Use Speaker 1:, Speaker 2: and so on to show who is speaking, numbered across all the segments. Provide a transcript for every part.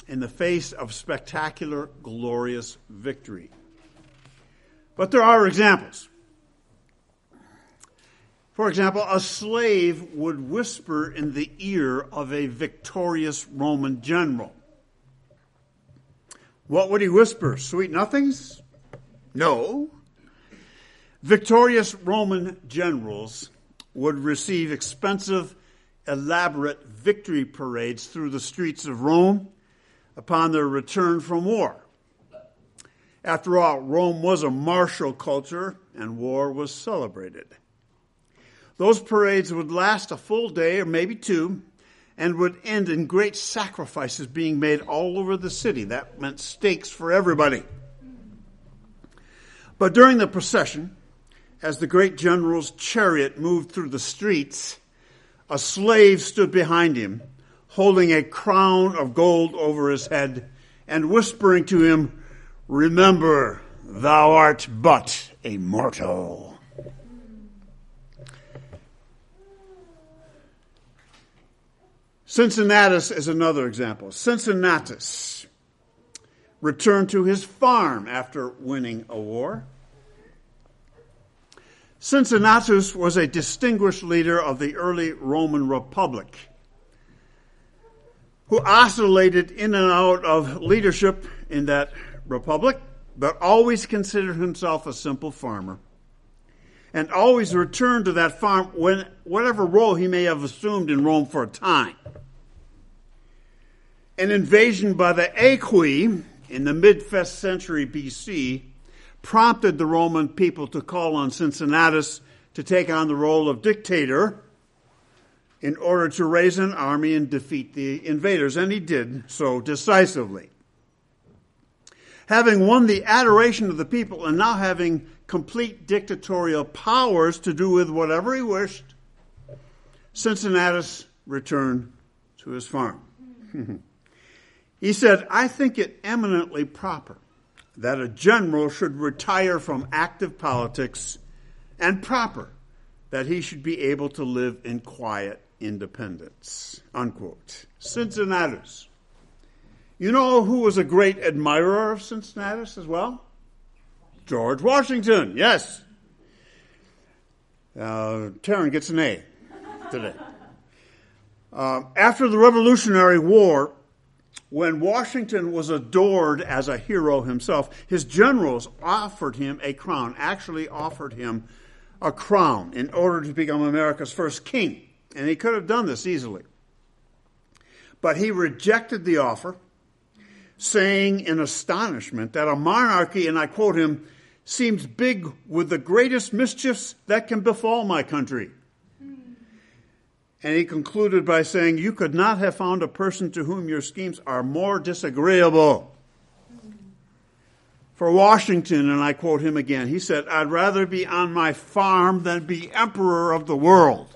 Speaker 1: in the face of spectacular, glorious victory. But there are examples. For example, a slave would whisper in the ear of a victorious Roman general. What would he whisper? Sweet nothings? No. Victorious Roman generals would receive expensive, elaborate victory parades through the streets of Rome upon their return from war. After all, Rome was a martial culture and war was celebrated. Those parades would last a full day or maybe two and would end in great sacrifices being made all over the city. That meant stakes for everybody. But during the procession, as the great general's chariot moved through the streets, a slave stood behind him, holding a crown of gold over his head and whispering to him, "Remember, thou art but a mortal." Cincinnatus is another example. Cincinnatus returned to his farm after winning a war. Cincinnatus was a distinguished leader of the early Roman Republic who oscillated in and out of leadership in that republic, but always considered himself a simple farmer and always returned to that farm when whatever role he may have assumed in Rome for a time. An invasion by the Aequi in the mid-5th century BC prompted the Roman people to call on Cincinnatus to take on the role of dictator in order to raise an army and defeat the invaders, and he did so decisively. Having won the adoration of the people and now having complete dictatorial powers to do with whatever he wished, Cincinnatus returned to his farm. He said, "I think it eminently proper that a general should retire from active politics and proper that he should be able to live in quiet independence." Unquote. Cincinnatus. You know who was a great admirer of Cincinnatus as well? George Washington, yes. Taryn gets an A today. After the Revolutionary War, when Washington was adored as a hero himself, his generals offered him a crown, actually offered him a crown in order to become America's first king. And he could have done this easily. But he rejected the offer, saying in astonishment that a monarchy, and I quote him, "seems big with the greatest mischiefs that can befall my country." And he concluded by saying, "You could not have found a person to whom your schemes are more disagreeable." For Washington, and I quote him again, he said, "I'd rather be on my farm than be emperor of the world."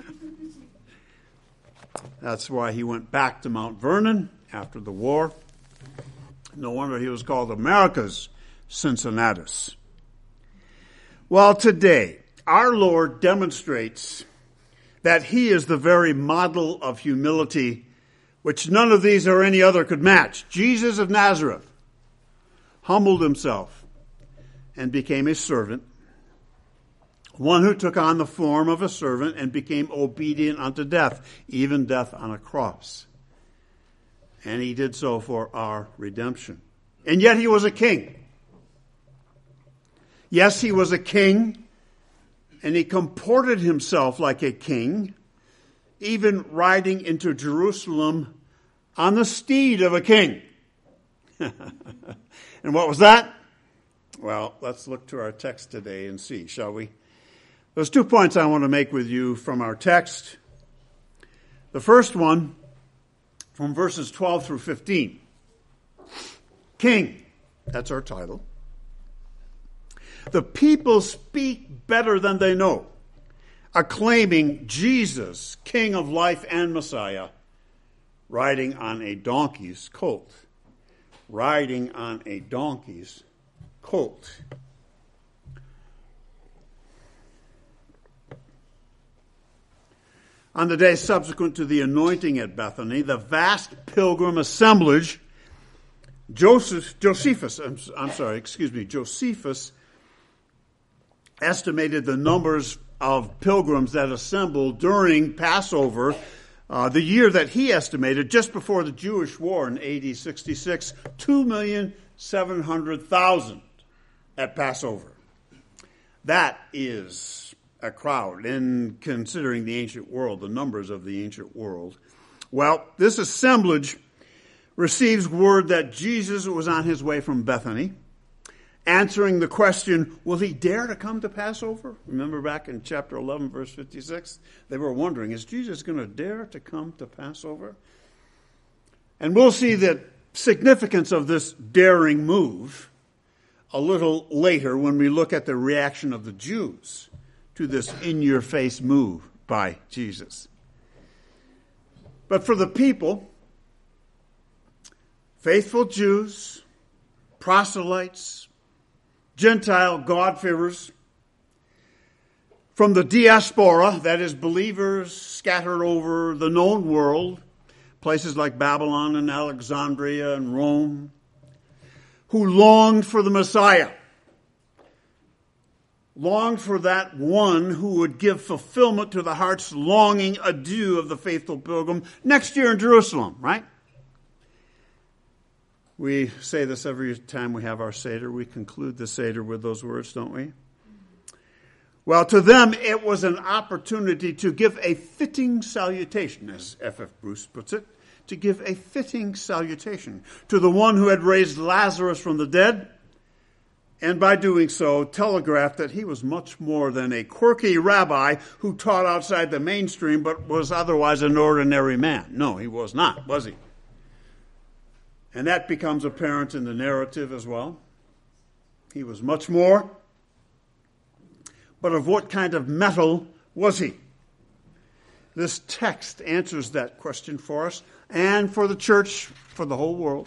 Speaker 1: That's why he went back to Mount Vernon after the war. No wonder he was called America's Cincinnatus. Well, today, our Lord demonstrates that he is the very model of humility, which none of these or any other could match. Jesus of Nazareth humbled himself and became a servant, one who took on the form of a servant and became obedient unto death, even death on a cross. And he did so for our redemption. And yet he was a king. Yes, he was a king, and he comported himself like a king, even riding into Jerusalem on the steed of a king. And what was that? Well, let's look to our text today and see, shall we? There's 2 points I want to make with you from our text. The first one, from verses 12 through 15. King, that's our title. The people speak better than they know, acclaiming Jesus, King of life and Messiah, riding on a donkey's colt. Riding on a donkey's colt. On the day subsequent to the anointing at Bethany, the vast pilgrim assemblage Josephus estimated the numbers of pilgrims that assembled during Passover, the year that he estimated, just before the Jewish War in AD 66, 2,700,000 at Passover. That is a crowd in considering the ancient world, the numbers of the ancient world. Well, this assemblage receives word that Jesus was on his way from Bethany, answering the question, will he dare to come to Passover? Remember back in chapter 11, verse 56? They were wondering, is Jesus going to dare to come to Passover? And we'll see the significance of this daring move a little later when we look at the reaction of the Jews to this in-your-face move by Jesus. But for the people, faithful Jews, proselytes, Gentile God-fearers, from the diaspora, that is believers scattered over the known world, places like Babylon and Alexandria and Rome, who longed for the Messiah, longed for that one who would give fulfillment to the heart's longing adieu of the faithful pilgrim next year in Jerusalem, right? We say this every time we have our Seder. We conclude the Seder with those words, don't we? Well, to them, it was an opportunity to give a fitting salutation, as F.F. Bruce puts it, to give a fitting salutation to the one who had raised Lazarus from the dead, and by doing so, telegraphed that he was much more than a quirky rabbi who taught outside the mainstream but was otherwise an ordinary man. No, he was not, was he? And that becomes apparent in the narrative as well. He was much more. But of what kind of metal was he? This text answers that question for us and for the church, for the whole world.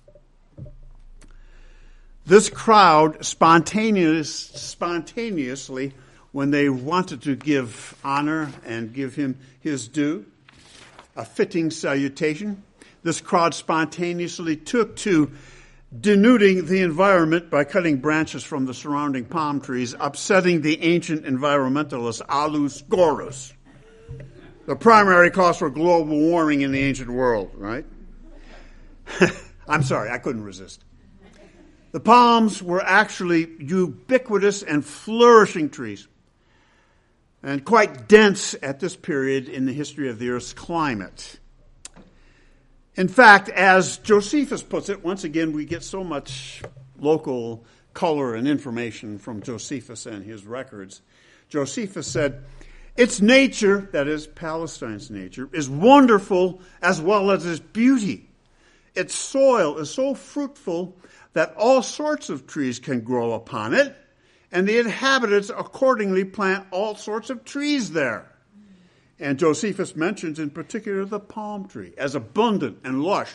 Speaker 1: This crowd spontaneously, when they wanted to give honor and give him his due, a fitting salutation, this crowd spontaneously took to denuding the environment by cutting branches from the surrounding palm trees, upsetting the ancient environmentalist Alus Gordus, the primary cause for global warming in the ancient world, right? I'm sorry, I couldn't resist. The palms were actually ubiquitous and flourishing trees, and quite dense at this period in the history of the Earth's climate. In fact, as Josephus puts it, once again, we get so much local color and information from Josephus and his records. Josephus said, its nature, that is Palestine's nature, is wonderful as well as its beauty. Its soil is so fruitful that all sorts of trees can grow upon it, and the inhabitants accordingly plant all sorts of trees there. And Josephus mentions in particular the palm tree as abundant and lush.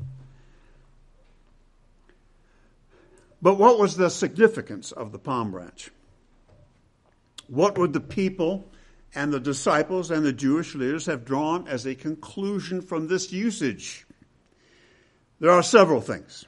Speaker 1: But what was the significance of the palm branch? What would the people and the disciples and the Jewish leaders have drawn as a conclusion from this usage? There are several things.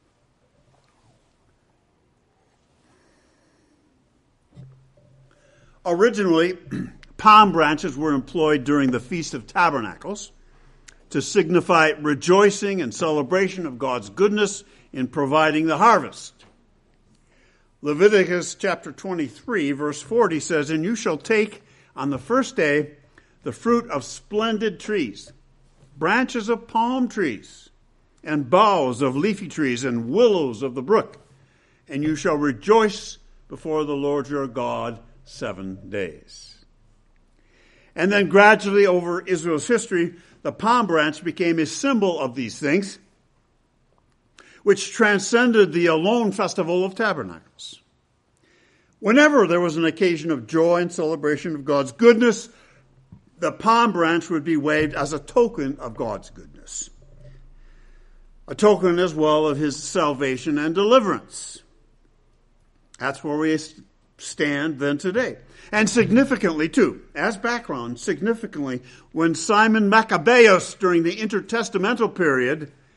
Speaker 1: Originally, palm branches were employed during the Feast of Tabernacles to signify rejoicing and celebration of God's goodness in providing the harvest. Leviticus chapter 23, verse 40 says, and you shall take on the first day the fruit of splendid trees, branches of palm trees, and boughs of leafy trees, and willows of the brook, and you shall rejoice before the Lord your God 7 days. And then gradually over Israel's history, the palm branch became a symbol of these things, which transcended the alone festival of tabernacles. Whenever there was an occasion of joy and celebration of God's goodness, the palm branch would be waved as a token of God's goodness, a token as well of his salvation and deliverance. That's where we stand then today. And significantly, too, as background, significantly, when Simon Maccabeus, during the intertestamental period,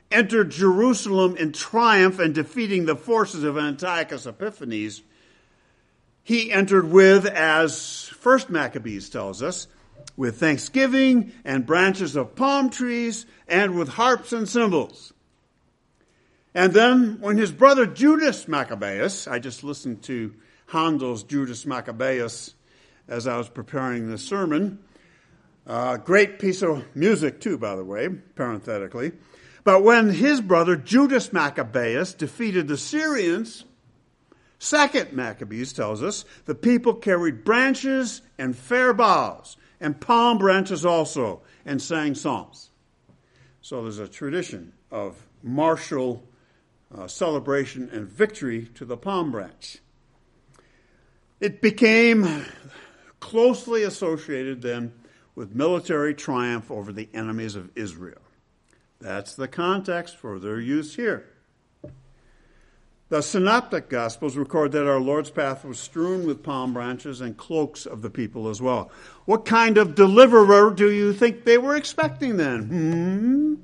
Speaker 1: entered Jerusalem in triumph and defeating the forces of Antiochus Epiphanes, he entered with, as First Maccabees tells us, with thanksgiving and branches of palm trees and with harps and cymbals. And then when his brother Judas Maccabeus, I just listened to Handel's Judas Maccabeus as I was preparing this sermon. Great piece of music too, by the way, parenthetically. But when his brother Judas Maccabeus defeated the Syrians, Second Maccabees tells us, the people carried branches and fair boughs and palm branches also and sang psalms. So there's a tradition of martial celebration and victory to the palm branch. It became closely associated then with military triumph over the enemies of Israel. That's the context for their use here. The Synoptic Gospels record that our Lord's path was strewn with palm branches and cloaks of the people as well. What kind of deliverer do you think they were expecting then?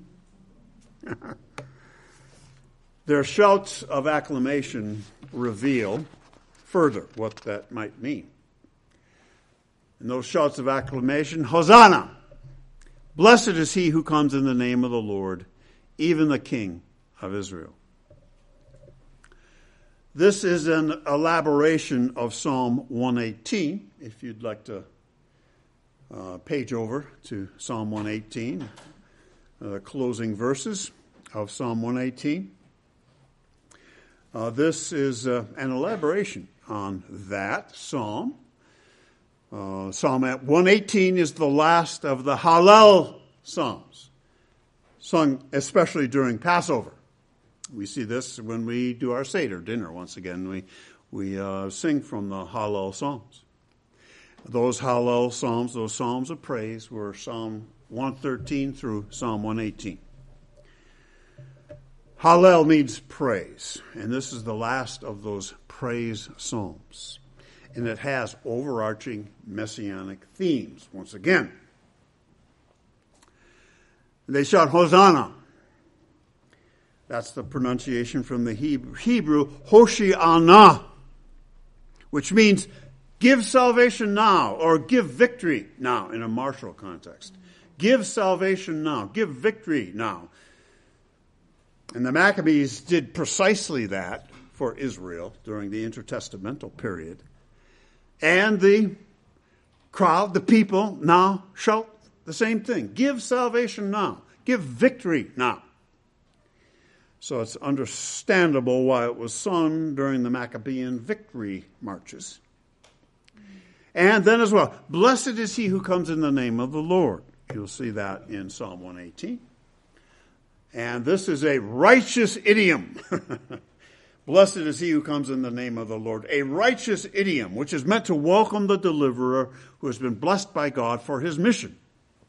Speaker 1: Their shouts of acclamation reveal further what that might mean. And those shouts of acclamation, Hosanna! Blessed is he who comes in the name of the Lord, even the King of Israel. This is an elaboration of Psalm 118. If you'd like to page over to Psalm 118, the closing verses of Psalm 118. This is an elaboration on that psalm. Psalm 118 is the last of the Hallel psalms, sung especially during Passover. We see this when we do our Seder dinner. Once again, we sing from the Hallel psalms. Those Hallel psalms, those psalms of praise, were Psalm 113 through Psalm 118. Hallel means praise, and this is the last of those praise psalms. And it has overarching messianic themes, once again. They shout, Hosanna. That's the pronunciation from the Hebrew, Hoshi'anah, which means give salvation now, or give victory now in a martial context. Give salvation now, give victory now. And the Maccabees did precisely that for Israel during the intertestamental period. And the crowd, the people, now shout the same thing. Give salvation now. Give victory now. So it's understandable why it was sung during the Maccabean victory marches. And then as well, blessed is he who comes in the name of the Lord. You'll see that in Psalm 118. And this is a righteous idiom. Blessed is he who comes in the name of the Lord. A righteous idiom, which is meant to welcome the deliverer who has been blessed by God for his mission.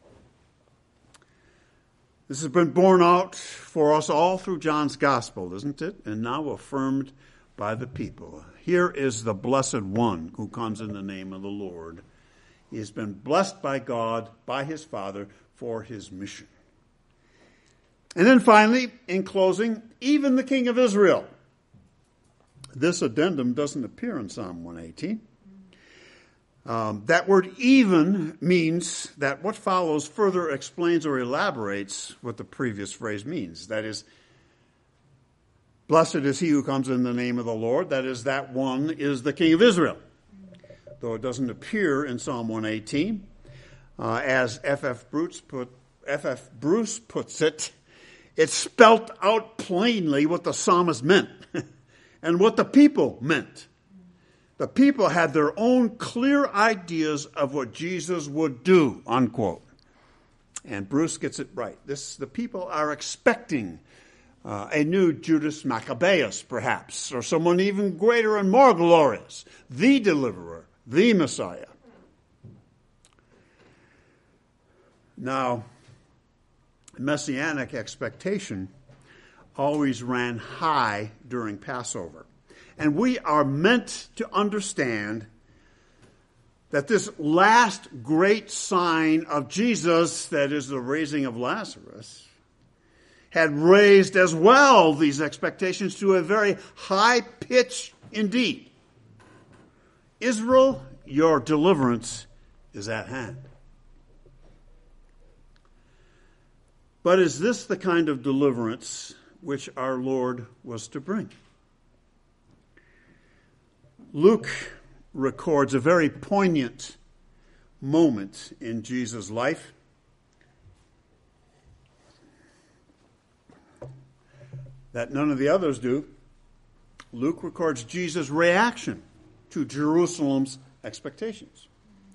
Speaker 1: This has been borne out for us all through John's gospel, isn't it? And now affirmed by the people. Here is the blessed one who comes in the name of the Lord. He has been blessed by God, by his Father, for his mission. And then finally, in closing, even the King of Israel. This addendum doesn't appear in Psalm 118. That word even means that what follows further explains or elaborates what the previous phrase means. That is, blessed is he who comes in the name of the Lord. That is, that one is the King of Israel. Though it doesn't appear in Psalm 118, as F.F. Bruce puts it, it spelt out plainly what the psalmist meant and what the people meant. The people had their own clear ideas of what Jesus would do, unquote. And Bruce gets it right. The people are expecting a new Judas Maccabeus, perhaps, or someone even greater and more glorious, the deliverer, the Messiah. Now, messianic expectation always ran high during Passover. And we are meant to understand that this last great sign of Jesus, that is the raising of Lazarus, had raised as well these expectations to a very high pitch indeed. Israel, your deliverance is at hand. But is this the kind of deliverance which our Lord was to bring? Luke records a very poignant moment in Jesus' life. That none of the others do. Luke records Jesus' reaction to Jerusalem's expectations.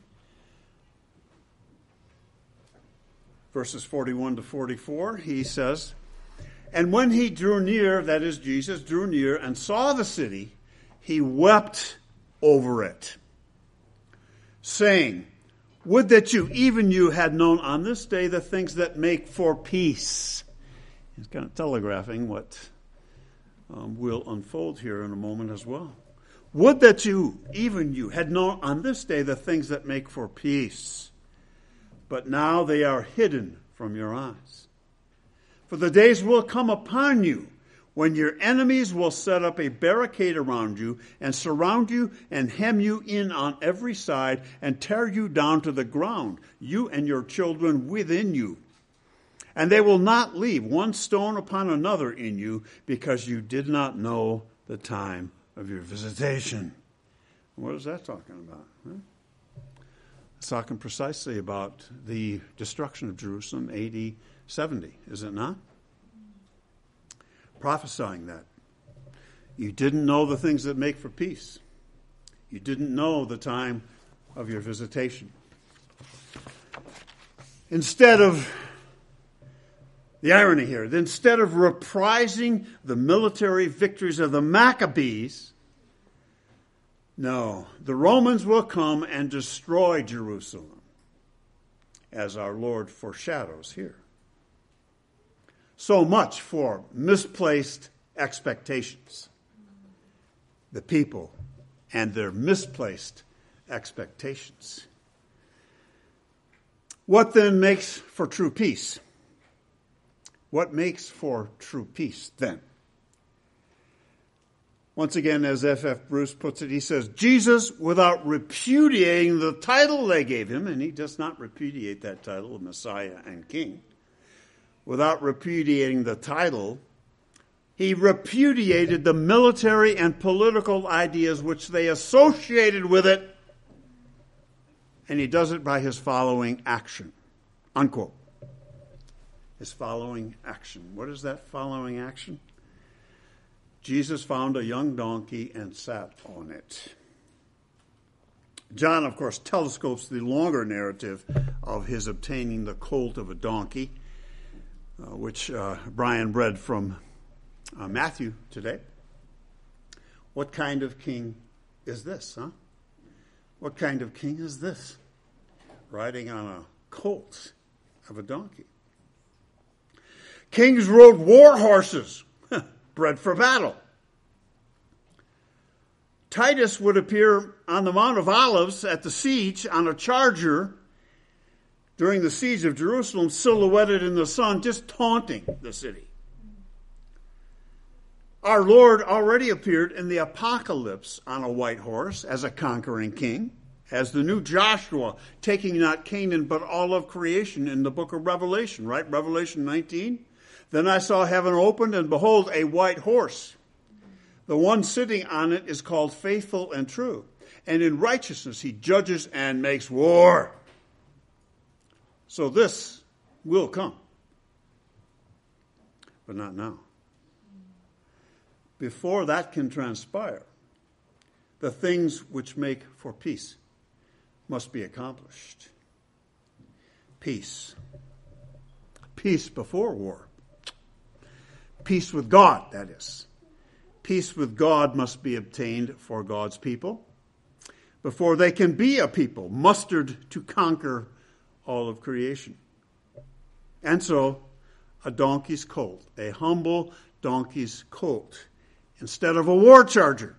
Speaker 1: Verses 41 to 44, he says, "And when he drew near," that is, Jesus drew near, "and saw the city, he wept over it, saying, Would that you, even you, had known on this day the things that make for peace." He's kind of telegraphing what will unfold here in a moment as well. Would that you, even you, had known on this day the things that make for peace. But now they are hidden from your eyes. For the days will come upon you when your enemies will set up a barricade around you and surround you and hem you in on every side and tear you down to the ground, you and your children within you. And they will not leave one stone upon another in you, because you did not know the time of your visitation. What is that talking about? Huh? It's talking precisely about the destruction of Jerusalem, AD 70, is it not? Prophesying that. You didn't know the things that make for peace. You didn't know the time of your visitation. Instead of, the irony here, instead of reprising the military victories of the Maccabees, no, the Romans will come and destroy Jerusalem, as our Lord foreshadows here. So much for misplaced expectations. The people and their misplaced expectations. What then makes for true peace? What makes for true peace then? Once again, as F.F. Bruce puts it, he says, Jesus, without repudiating the title they gave him, and he does not repudiate that title of Messiah and King, without repudiating the title, he repudiated the military and political ideas which they associated with it, and he does it by his following action. Unquote. His following action. What is that following action? Jesus found a young donkey and sat on it. John, of course, telescopes the longer narrative of his obtaining the colt of a donkey, which Brian read from Matthew today. What kind of king is this, huh? What kind of king is this? Riding on a colt of a donkey. Kings rode war horses, bred for battle. Titus would appear on the Mount of Olives at the siege on a charger during the siege of Jerusalem, silhouetted in the sun, just taunting the city. Our Lord already appeared in the Apocalypse on a white horse as a conquering king, as the new Joshua, taking not Canaan but all of creation in the book of Revelation, right? Revelation 19. Then I saw heaven opened, and behold, a white horse. The one sitting on it is called Faithful and True, and in righteousness he judges and makes war. So this will come, but not now. Before that can transpire, the things which make for peace must be accomplished. Peace. Peace before war. Peace with God, that is. Peace with God must be obtained for God's people before they can be a people mustered to conquer all of creation. And so, a donkey's colt, a humble donkey's colt, instead of a war charger.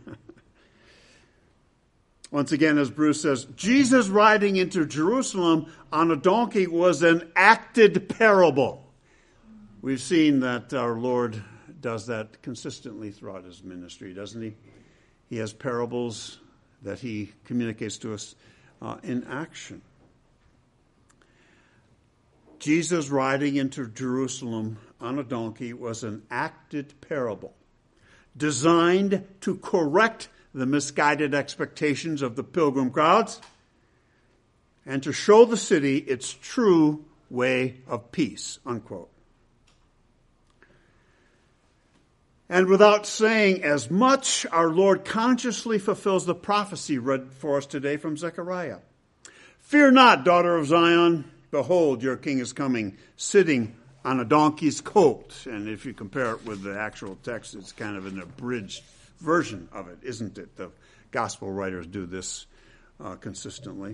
Speaker 1: Once again, as Bruce says, Jesus riding into Jerusalem on a donkey was an acted parable. We've seen that our Lord does that consistently throughout his ministry, doesn't he? He has parables that he communicates to us in action. Jesus riding into Jerusalem on a donkey was an acted parable designed to correct the misguided expectations of the pilgrim crowds and to show the city its true way of peace, unquote. And without saying as much, our Lord consciously fulfills the prophecy read for us today from Zechariah. Fear not, daughter of Zion. Behold, your king is coming, sitting on a donkey's colt. And if you compare it with the actual text, it's kind of an abridged version of it, isn't it? The gospel writers do this consistently.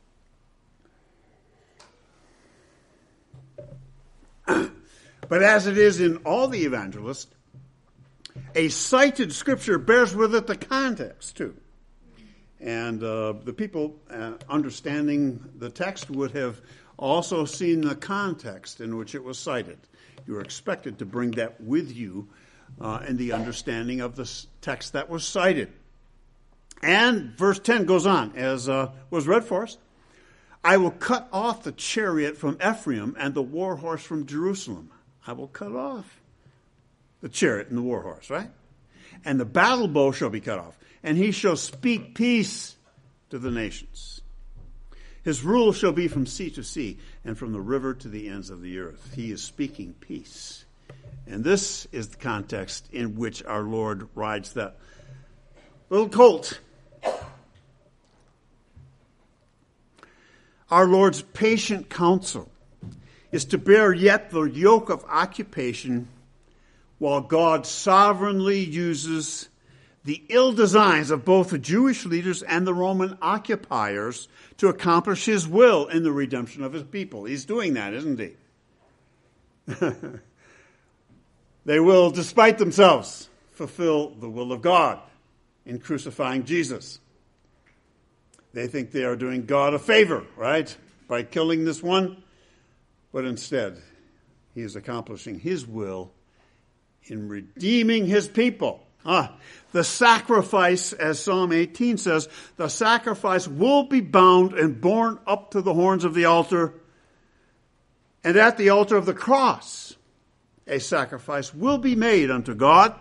Speaker 1: But as it is in all the evangelists, a cited scripture bears with it the context, too. And the people understanding the text would have also seen the context in which it was cited. You are expected to bring that with you in the understanding of the text that was cited. And verse 10 goes on, as was read for us. I will cut off the chariot from Ephraim and the war horse from Jerusalem. I will cut off the chariot and the war horse, right? And the battle bow shall be cut off, and he shall speak peace to the nations. His rule shall be from sea to sea, and from the river to the ends of the earth. He is speaking peace. And this is the context in which our Lord rides that little colt. Our Lord's patient counsel is to bear yet the yoke of occupation while God sovereignly uses the ill designs of both the Jewish leaders and the Roman occupiers to accomplish his will in the redemption of his people. He's doing that, isn't he? They will, despite themselves, fulfill the will of God in crucifying Jesus. They think they are doing God a favor, right, by killing this one. But instead, he is accomplishing his will in redeeming his people. The sacrifice, as Psalm 18 says, the sacrifice will be bound and borne up to the horns of the altar. And at the altar of the cross, a sacrifice will be made unto God.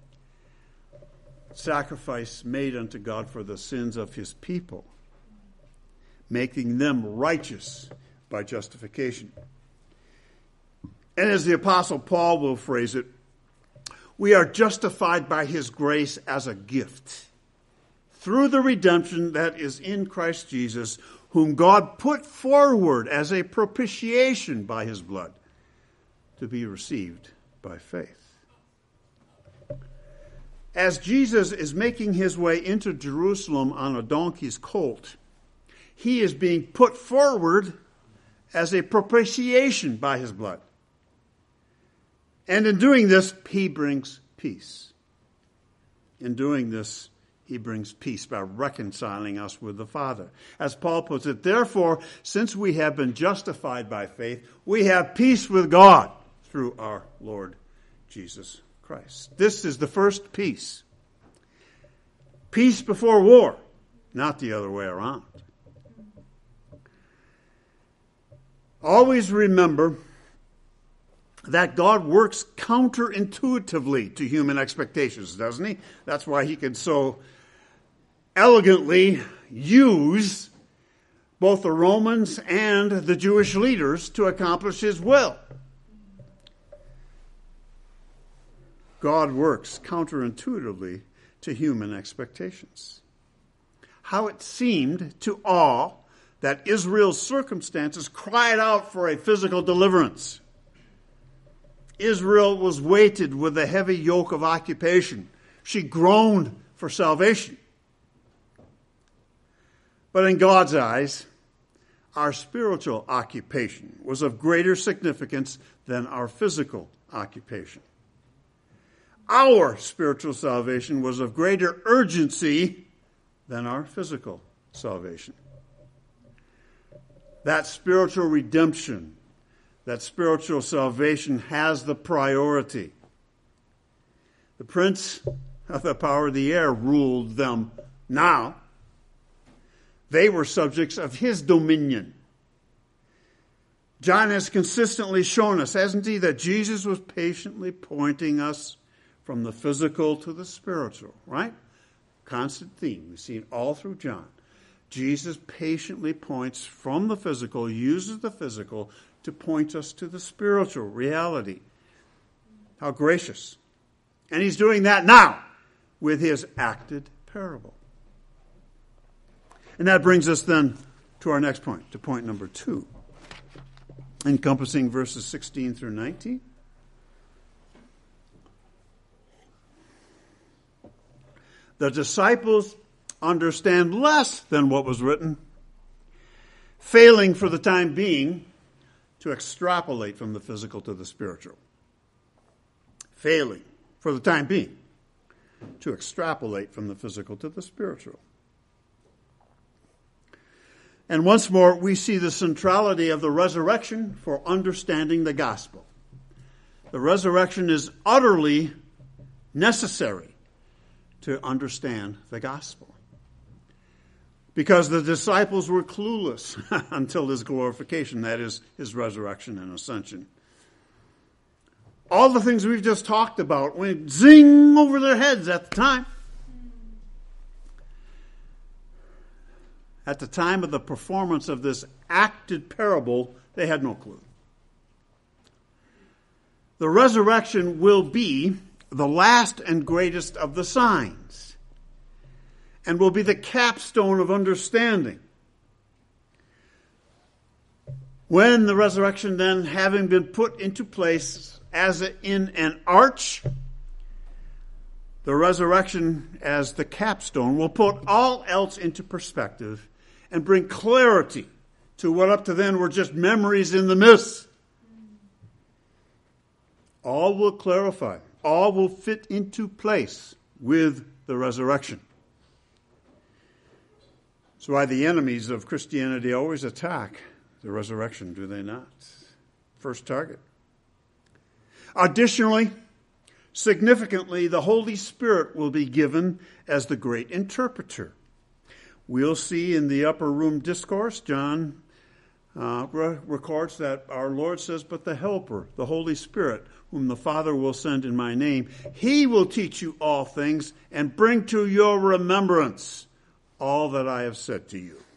Speaker 1: Sacrifice made unto God for the sins of his people, making them righteous by justification. And as the Apostle Paul will phrase it, we are justified by his grace as a gift through the redemption that is in Christ Jesus, whom God put forward as a propitiation by his blood to be received by faith. As Jesus is making his way into Jerusalem on a donkey's colt, he is being put forward as a propitiation by his blood. And in doing this, he brings peace. In doing this, he brings peace by reconciling us with the Father. As Paul puts it, therefore, since we have been justified by faith, we have peace with God through our Lord Jesus Christ. This is the first peace. Peace before war, not the other way around. Always remember that God works counterintuitively to human expectations, doesn't he? That's why he can so elegantly use both the Romans and the Jewish leaders to accomplish his will. God works counterintuitively to human expectations. How it seemed to all that Israel's circumstances cried out for a physical deliverance. Israel was weighted with a heavy yoke of occupation. She groaned for salvation. But in God's eyes, our spiritual occupation was of greater significance than our physical occupation. Our spiritual salvation was of greater urgency than our physical salvation. That spiritual redemption that spiritual salvation has the priority. The prince of the power of the air ruled them now. They were subjects of his dominion. John has consistently shown us, hasn't he, that Jesus was patiently pointing us from the physical to the spiritual, right? Constant theme. We see it all through John. Jesus patiently points from the physical, uses the physical to point us to the spiritual reality. How gracious. And he's doing that now with his acted parable. And that brings us then to our next point, to point number 2, encompassing verses 16 through 19. The disciples understand less than what was written, failing for the time being to extrapolate from the physical to the spiritual. Failing for the time being to extrapolate from the physical to the spiritual. And once more, we see the centrality of the resurrection for understanding the gospel. The resurrection is utterly necessary to understand the gospel. Because the disciples were clueless until his glorification, that is, his resurrection and ascension. All the things we've just talked about went zing over their heads at the time. At the time of the performance of this acted parable, they had no clue. The resurrection will be the last and greatest of the signs, and will be the capstone of understanding. When the resurrection then, having been put into place as in an arch, the resurrection as the capstone will put all else into perspective and bring clarity to what up to then were just memories in the mist. All will clarify. All will fit into place with the resurrection. That's why the enemies of Christianity always attack the resurrection, do they not? First target. Additionally, significantly, the Holy Spirit will be given as the great interpreter. We'll see in the upper room discourse, John records that our Lord says, but the Helper, the Holy Spirit, whom the Father will send in my name, he will teach you all things and bring to your remembrance all that I have said to you.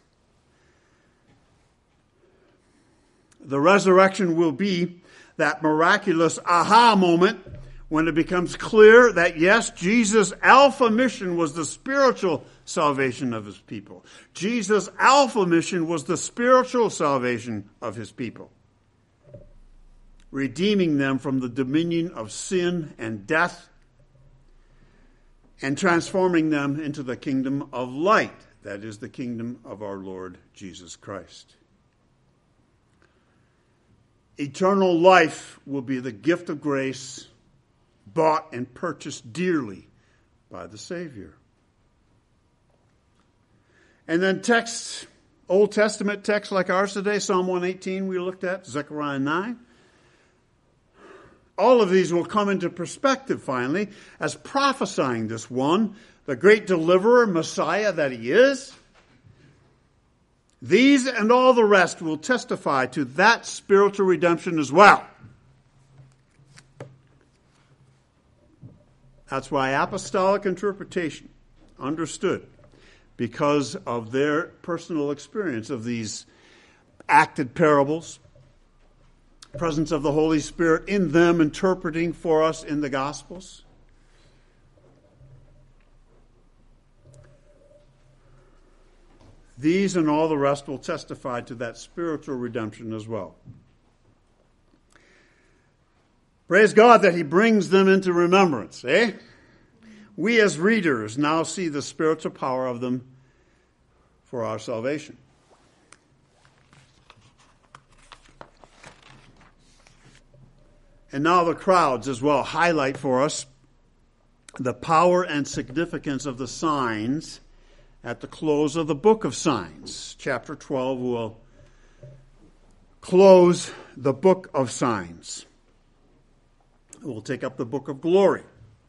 Speaker 1: The resurrection will be that miraculous aha moment when it becomes clear that, yes, Jesus' alpha mission was the spiritual salvation of his people. Jesus' alpha mission was the spiritual salvation of his people, redeeming them from the dominion of sin and death and transforming them into the kingdom of light, that is, the kingdom of our Lord Jesus Christ. Eternal life will be the gift of grace, bought and purchased dearly by the Savior. And then texts, Old Testament texts like ours today, Psalm 118 we looked at, Zechariah 9. All of these will come into perspective finally as prophesying this one, the great deliverer, Messiah that he is. These and all the rest will testify to that spiritual redemption as well. That's why apostolic interpretation, understood, because of their personal experience of these acted parables, presence of the Holy Spirit in them interpreting for us in the Gospels. These and all the rest will testify to that spiritual redemption as well. Praise God that he brings them into remembrance, eh? We as readers now see the spiritual power of them for our salvation. And now the crowds as well highlight for us the power and significance of the signs at the close of the book of signs. Chapter 12 will close the book of signs. We'll take up the book of glory.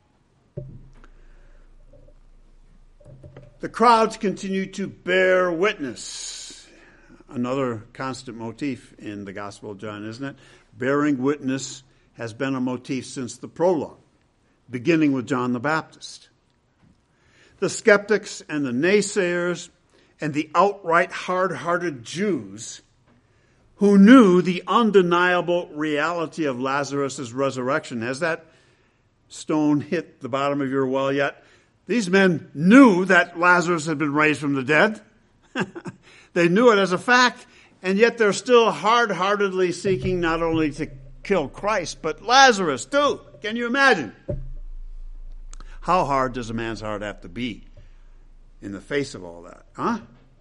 Speaker 1: The crowds continue to bear witness. Another constant motif in the Gospel of John, isn't it? Bearing witness has been a motif since the prologue, beginning with John the Baptist. The skeptics and the naysayers and the outright hard-hearted Jews who knew the undeniable reality of Lazarus' resurrection. Has that stone hit the bottom of your well yet? These men knew that Lazarus had been raised from the dead. They knew it as a fact, and yet they're still hard-heartedly seeking not only to kill Christ, but Lazarus too. Can you imagine? How hard does a man's heart have to be in the face of all that? Huh?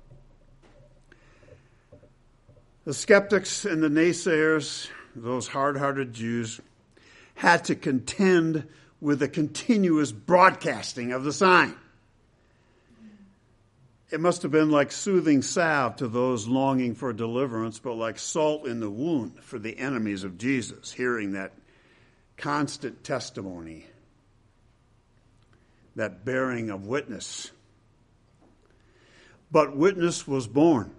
Speaker 1: The skeptics and the naysayers, those hard-hearted Jews, had to contend with the continuous broadcasting of the sign. It must have been like soothing salve to those longing for deliverance, but like salt in the wound for the enemies of Jesus, hearing that constant testimony, that bearing of witness. But witness was born.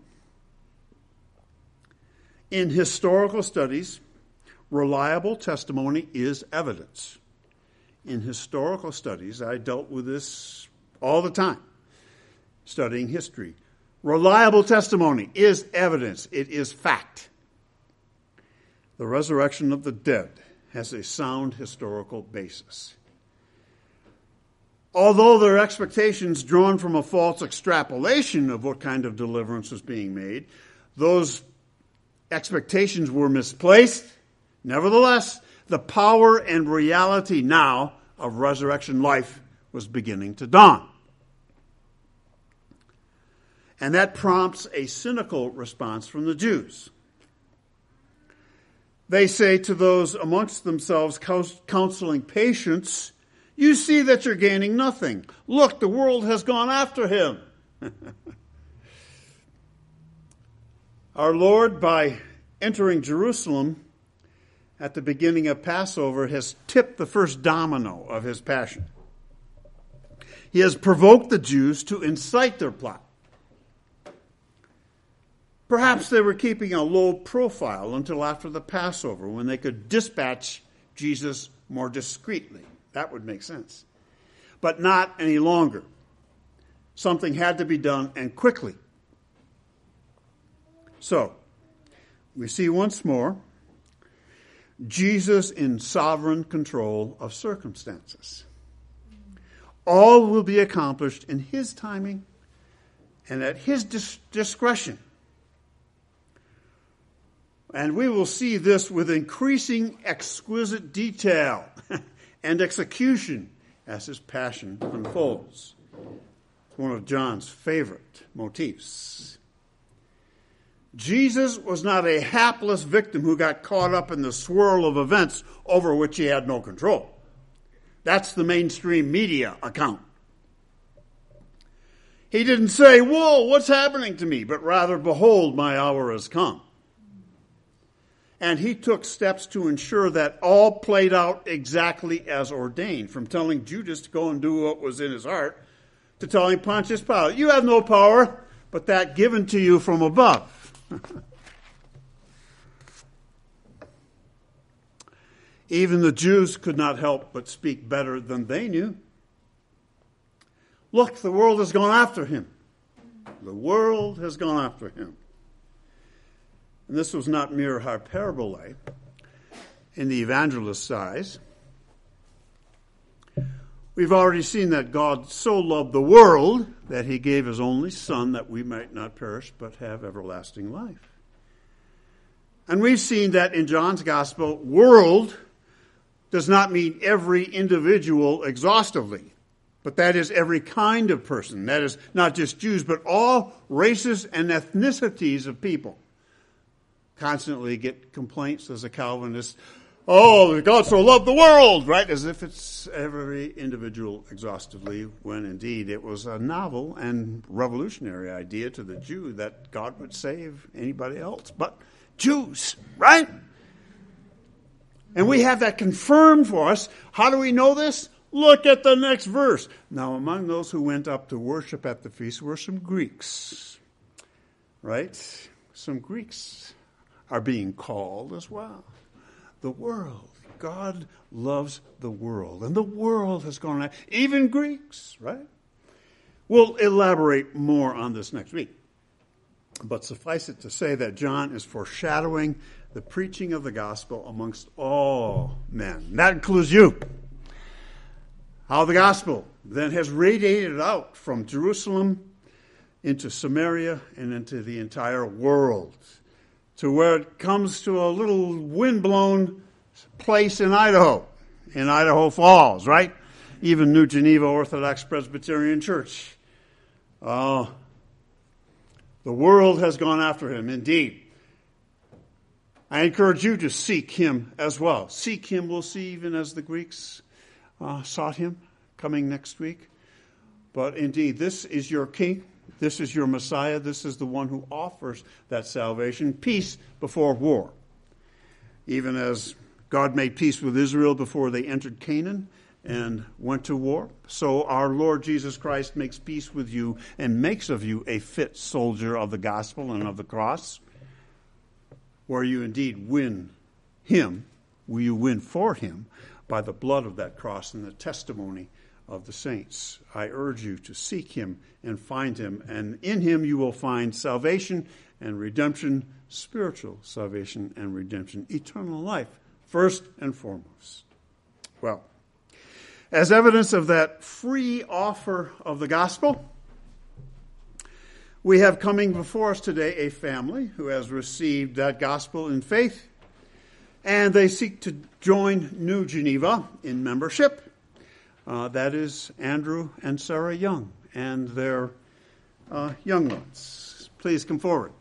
Speaker 1: In historical studies, reliable testimony is evidence. In historical studies, I dealt with this all the time, studying history. Reliable testimony is evidence. It is fact. The resurrection of the dead has a sound historical basis. Although their expectations drawn from a false extrapolation of what kind of deliverance was being made, those expectations were misplaced. Nevertheless, the power and reality now of resurrection life was beginning to dawn. And that prompts a cynical response from the Jews. They say to those amongst themselves counseling patients, "You see that you're gaining nothing. Look, the world has gone after him." Our Lord, by entering Jerusalem at the beginning of Passover, has tipped the first domino of his passion. He has provoked the Jews to incite their plot. Perhaps they were keeping a low profile until after the Passover, when they could dispatch Jesus more discreetly. That would make sense. But not any longer. Something had to be done, and quickly. So, we see once more Jesus in sovereign control of circumstances. All will be accomplished in his timing and at his discretion. And we will see this with increasing exquisite detail and execution as his passion unfolds. It's one of John's favorite motifs. Jesus was not a hapless victim who got caught up in the swirl of events over which he had no control. That's the mainstream media account. He didn't say, "Whoa, what's happening to me?" but rather, "Behold, my hour has come." And he took steps to ensure that all played out exactly as ordained, from telling Judas to go and do what was in his heart to telling Pontius Pilate, "You have no power, but that given to you from above." Even the Jews could not help but speak better than they knew. "Look, the world has gone after him. The world has gone after him." And this was not mere hyperbole in the evangelist's eyes. We've already seen that God so loved the world that he gave his only Son that we might not perish but have everlasting life. And we've seen that in John's Gospel, world does not mean every individual exhaustively, but that is every kind of person. That is not just Jews, but all races and ethnicities of people. Constantly get complaints as a Calvinist, "Oh, God so loved the world," right? As if it's every individual exhaustively, when indeed it was a novel and revolutionary idea to the Jew that God would save anybody else but Jews, right? And we have that confirmed for us. How do we know this? Look at the next verse. Now, among those who went up to worship at the feast were some Greeks, right? Some Greeks are being called as well. The world. God loves the world. And the world has gone out. Even Greeks, right? We'll elaborate more on this next week. But suffice it to say that John is foreshadowing the preaching of the gospel amongst all men. That includes you. How the gospel then has radiated out from Jerusalem into Samaria and into the entire world, to where it comes to a little windblown place in Idaho Falls, right? Even New Geneva Orthodox Presbyterian Church. The world has gone after him, indeed. I encourage you to seek him as well. Seek him, we'll see, even as the Greeks sought him, coming next week. But indeed, this is your King. This is your Messiah. This is the one who offers that salvation. Peace before war. Even as God made peace with Israel before they entered Canaan and went to war, so our Lord Jesus Christ makes peace with you and makes of you a fit soldier of the gospel and of the cross, where you indeed win him, will you win for him by the blood of that cross and the testimony of the saints. I urge you to seek him and find him, and in him you will find salvation and redemption, spiritual salvation and redemption, eternal life, first and foremost. Well, as evidence of that free offer of the gospel, we have coming before us today a family who has received that gospel in faith, and they seek to join New Geneva in membership. That is Andrew and Sarah Young and their young ones. Please come forward.